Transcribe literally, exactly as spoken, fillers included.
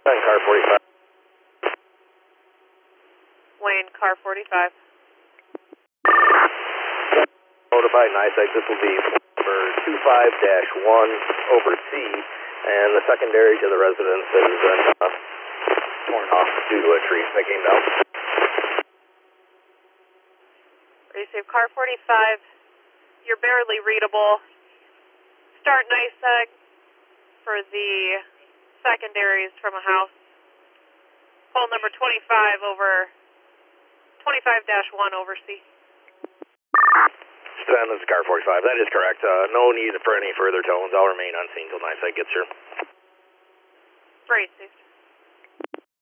And car forty-five. Wayne, car forty-five. Notified NYSEG, this will be number two five dash one over C, and the secondary to the residence has been uh, torn off due to a tree that came down. Receive car forty-five. You're barely readable. Start NYSEG for the secondaries from a house. Call number twenty-five over twenty-five dash one over C. Stan, this is car forty-five. That is correct. Uh, no need for any further tones. I'll remain on scene until NYSEG gets here. Received.